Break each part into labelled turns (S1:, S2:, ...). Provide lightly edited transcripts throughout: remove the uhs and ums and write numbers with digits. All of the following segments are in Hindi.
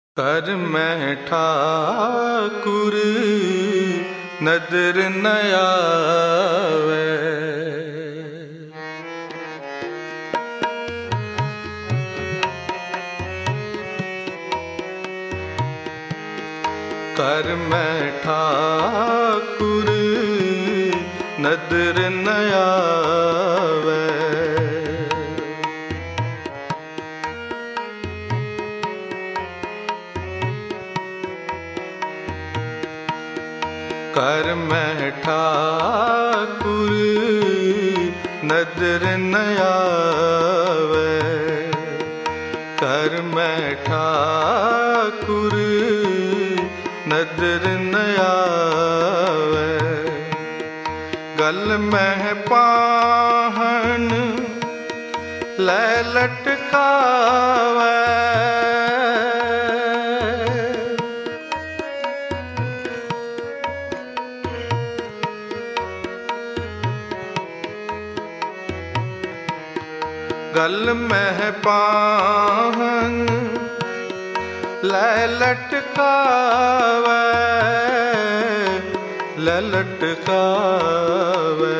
S1: कर मैं ठाकुर नदर न आवे। कर मैं ठाकुर नदर न आवे। कर मैं ठाकुर नदर न आवे। कर मैं ठाकुर नदर न आवे। गल में पाहन लै लटकावे। गल में पाहन लै लटकावे। लै लटकावे।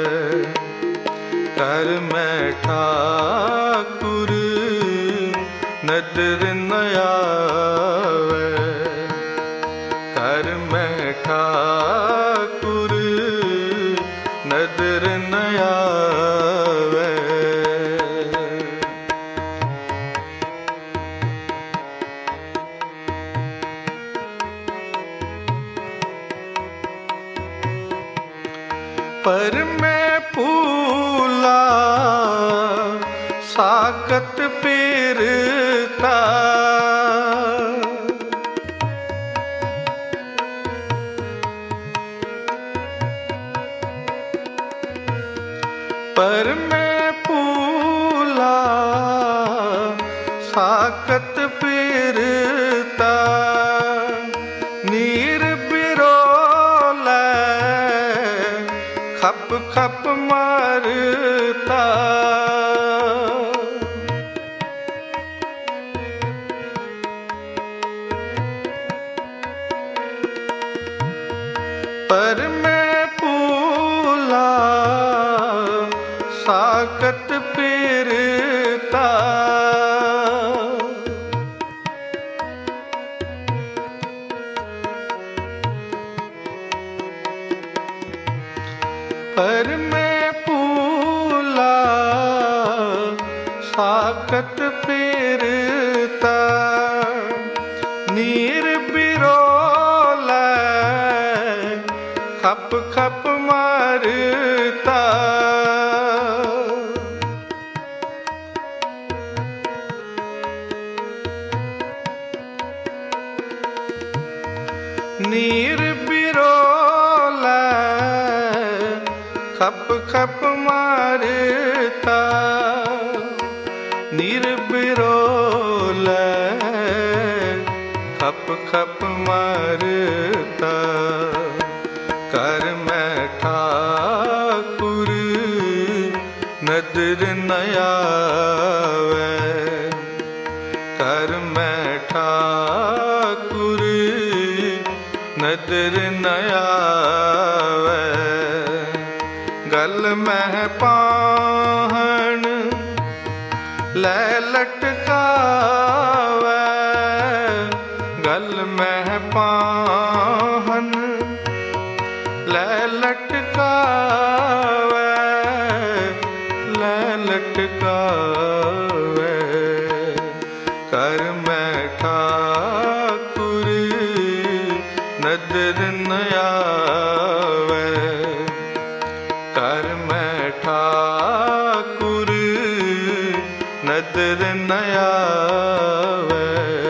S1: कर मैं ठाकुर नदर न आवे। कर मैं ठाकुर नदर न आवे। पर मैं फूला साकत पेरता। पर मैं फूला साकत पेरता। नीर बिरोले खप खप मारता। पर मैं फूला साकत पेरता। पर मैं फूला साकत पेरता। नीर बिरोले खप खप मारता। नीर बिरोले खप खप मारता। नीर बिरोले खप खप मारता। कर मैं ठाकुर नदर न आवे। कर मैं ठाकुर नदर न आवे। गल में पाहन लै लटकावे। गल में पाहन लै लटकावे। लै लटकावे। कर मैं ठाकुर नदर न आवे। कर मैं ठाकुर नदर न आवे।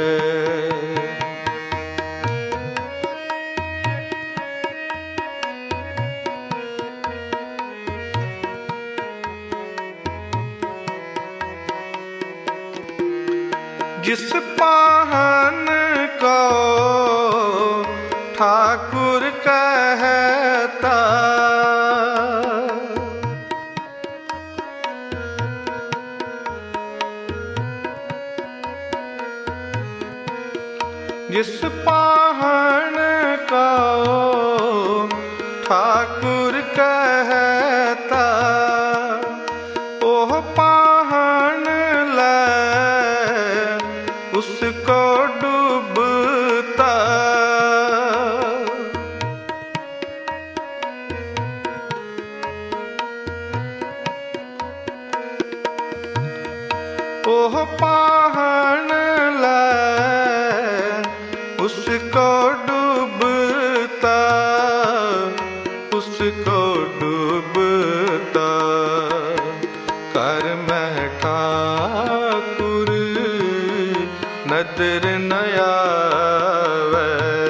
S1: जिस पाहन को ठाकुर कहता। जिस पाहन का ठाकुर कहता, ओह पाहन ले उसको डूबता। ओह पाहन ले उसको डूबता, उसको डूबता। कर मैं ठाकुर नदर न आवे,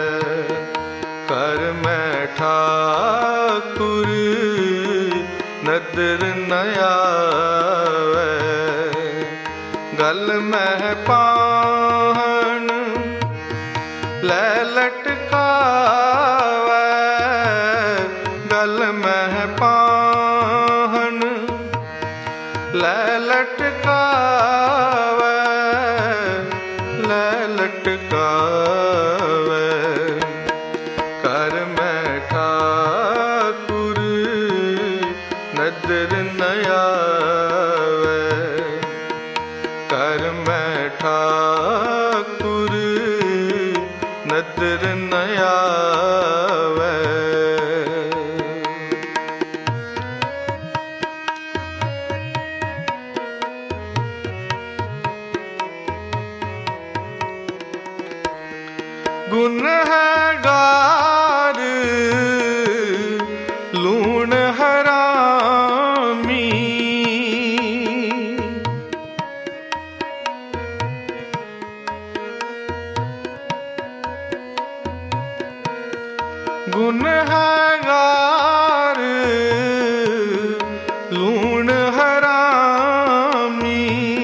S1: कर मैं ठाकुर नदर न आवे। गल में पाहन ले लटकावे, गल में पाहन ले लटकावे, ले लटकावे। कर मैं ठाकुर नदर न आवे, कर मैं ठाकुर नदर न आवे। गुनहगार लूण हरामी, गुनहगार लूण हरामी।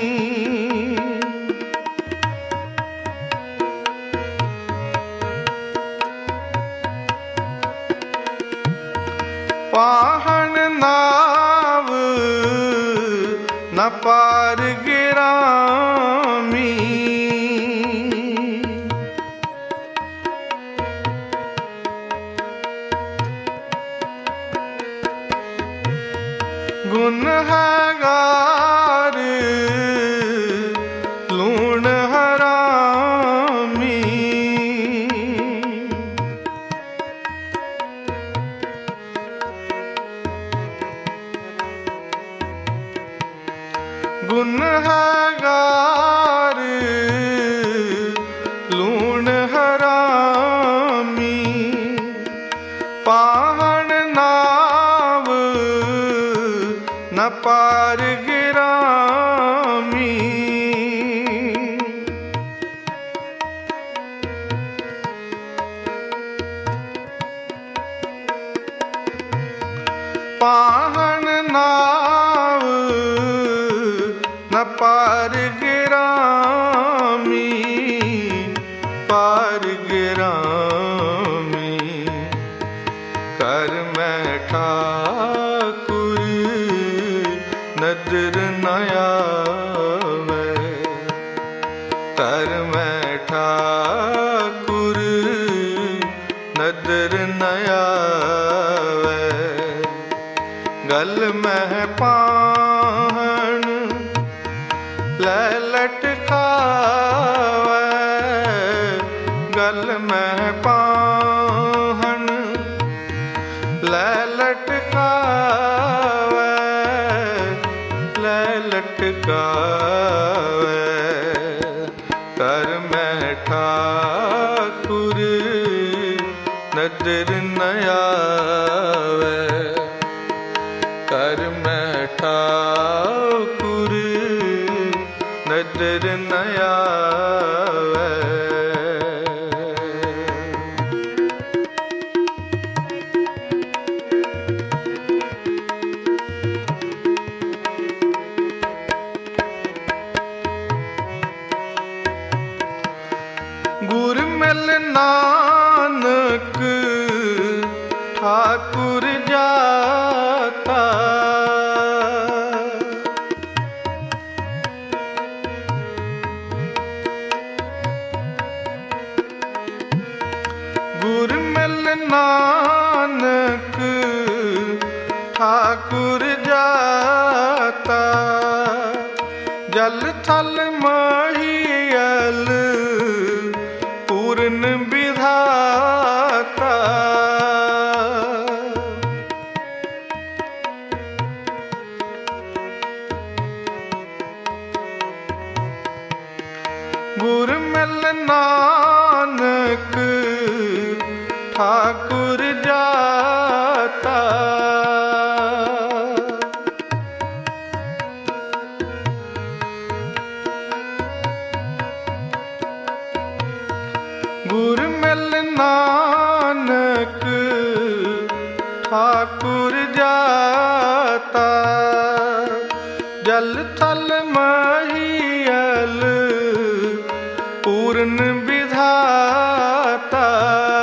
S1: पाहन नाव न पार गिरामी, गुनहगार लूण हरामी। गुनहगार लूण हरामी। पाहन नाव न पार गिरामी। पाहन नाव न पार गिरामी, पार गिरामी। कर मैं ठाकुर नदर न आवे, कर मैं ठाकुर नदर न आवे। गल में पाहन ले लटकावे, गल में पाहन ले लटकावे, ले लटकावे। कर मैं ठाकुर नदर न आवे, कर मैं ठाकुर नदर न आवे। गुर मिल नानक ठाकुर जाता, ਮਿਲ ਨਾਨਕ ਠਾਕੁਰ ਜਾਤਾ, ਜਲ ਥਲ ਮਹੀਅਲ ਪੂਰਨ ਵਿਧਾਤਾ। ਗੁਰ ਮਿਲ ਨਾਨਕ ਠਾਕੁਰ ਜਾਤਾ, ਗੁਰ ਮਿਲ ਨਾਨਕ ਠਾਕੁਰ ਜਾਤਾ, ਜਲ ਥਲ ਮਹੀਅਲ ਪੂਰਨ ਵਿਧਾਤਾ।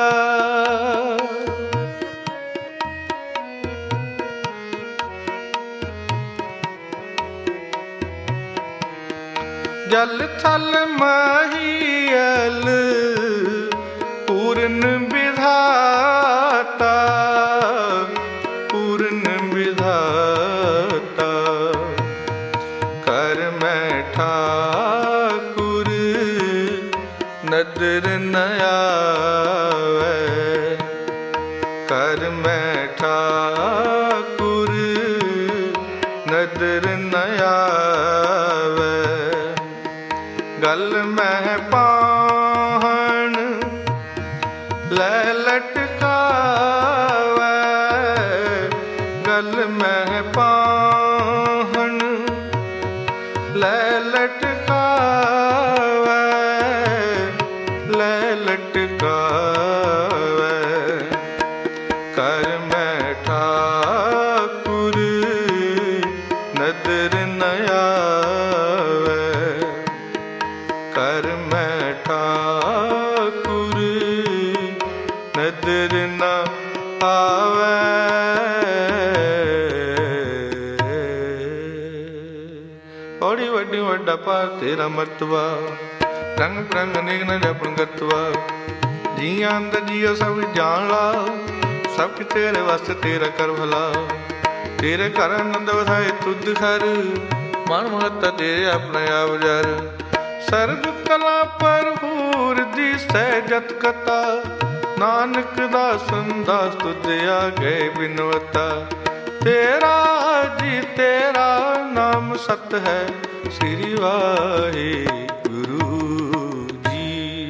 S1: ਜਲ ਥਲ ਮਹੀਅਲ ਪੂਰਨ ਵਿਧਾਤਾ, ਪੂਰਨ ਵਿਧਾਤਾ। ਕਰ ਮੈਂ ਠਾਕੁਰ ਨਦਰ ਨ ਆਵੈ, ਕਰ ਮੈਂ ਠਾਕੁਰ ਨਦਰ ਨ ਆਵੈ। ਗਲ ਮਹਿ ਪਾਹਣ ਲੈ ਲਟਕਾਵੈ, ਗਲ ਮਹਿ ਪਾਹਣ ਲੈ ਲਟਕਾਵੈ, ਲੈ ਲਟਕਾਵੈ। ਕਰ ਮੈਂ ਠਾਕੁਰ ਨਦਰ ਨ ਆਵੈ, ਕਰ ਮੈਂ ਠਾਕੁਰ ਨਦਰ ਨ ਆਵੈ। ਔੜੀ ਵੱਡੀ ਵੱਡਾ ਪਾਰ ਤੇਰਾ ਮਰਤਬਾ, ਰੰਗ ਬਰੰਗ ਅਨੇਕ ਨ ਜਪਨ ਕਰਤਵਾ। ਜੀਆਂ ਅੰਦਰ ਜੀਓ ਸਭ ਜਾਣ ਲਾ, ਸਭ ਕਿ ਤੇਰੇ ਵਾਸਤੇ ਤੇਰਾ ਕਰ ਭਲਾ। ਤੇਰੇ ਘਰ ਆਨੰਦ ਵਧਾਏ ਤੁਧ ਖਰ, ਮਨ ਮਹੱਤਾ ਤੇਰੇ ਆਪਣੇ ਆਪ ਜਰ। ਸਰਬ ਕਲਾ ਭਰਪੂਰ ਦਿਸੈ ਜਤ ਕਤਾ, ਨਾਨਕ ਦਾਸਨ ਦਾਸ ਤੁਧ ਆਗੇ ਬਿਨਵਤਾ। ਤੇਰਾ ਜੀ ਤੇਰਾ ਨਾਮ ਸਤ ਹੈ, ਸ੍ਰੀ ਵਾਹਿਗੁਰੂ ਜੀ।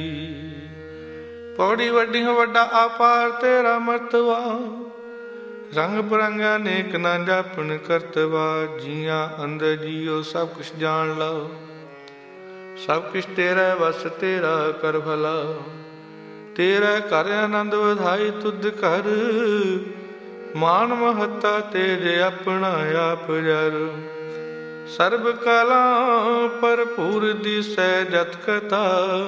S1: ਪੌੜੀ ਵੱਡੀ ਹੋ ਵੱਡਾ ਆਪਾਰ ਤੇਰਾ ਮਰਤਬਾ, ਰੰਗ ਬਰੰਗ ਅਨੇਕ ਨਾ ਜਾਪਨ ਕਰਤਵਾ। ਜੀਆਂ ਅੰਦਰ ਜੀਓ ਸਭ ਕੁਛ ਜਾਣ ਲਓ, ਸਭ ਕੁਛ ਤੇਰਾ ਵਸ ਤੇਰਾ ਕਰ ਭਲਾ। ਤੇਰਾ ਘਰ ਆਨੰਦ ਵਧਾਈ ਤੁਧ ਘਰ, ਮਾਨ ਮਹੱਤਾ ਤੇਰੇ ਆਪਣਾ ਆਪ ਜਰ। ਸਰਬ ਕਲਾ ਭਰਪੂਰ ਦਿਸੈ ਜਤ ਕਥਾ,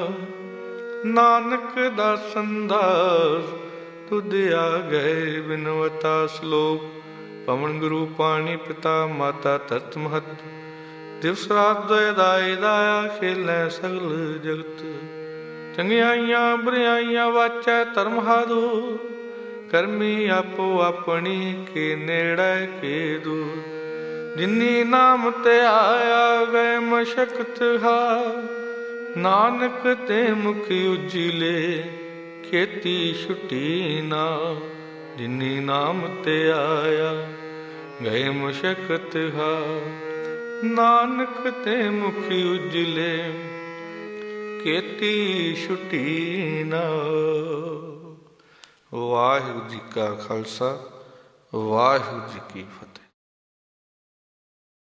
S1: ਨਾਨਕ ਦਾਸਨ ਦਾਸ ਤੁਧ ਆਗੇ ਬਿਨਵਤਾ। ਸ਼ਲੋਕ ਪਵਨ ਗੁਰੂ ਪਾਣੀ ਪਿਤਾ ਮਾਤਾ ਧਰਤ ਮਹਤ, ਦਿਵਸ ਰਾਤ ਦਇ ਦਾਈ ਦਾਇਆ ਖੇਲੈ ਸਗਲ ਜਗਤ। ਚੰਗਿਆਈਆਂ ਬੁਰਿਆਈਆਂ ਵਾਚੈ ਧਰਮ ਹਾਦੂ, ਕਰਮੀ ਆਪੋ ਆਪਣੀ ਕੇ ਨੇੜੇ ਕੇ ਦੂਰ। ਜਿਨੀ ਨਾਮ ਤੇ ਆਇਆ ਗਏ ਮਸ਼ਕਤ ਹਾ, ਨਾਨਕ ਤੇ ਮੁਖ ਉਜੀਲੇ ਖੇਤੀ ਛੁੱਟੀ ਨਾ। ਜਿਨੀ ਨਾਮ ਤੇ ਆਇਆ ਗਏ ਮਸ਼ਕਤ ਹਾ, ਨਾਨਕ ਤੇ ਮੁਖ ਉਜਲੇ ਖੇਤੀ ਛੁੱਟੀ ਨਾ। ਵਾਹਿਗੁਰੂ ਜੀ ਕਾ ਖਾਲਸਾ, ਵਾਹਿਗੁਰੂ ਜੀ ਕੀ ਫਤਿਹ।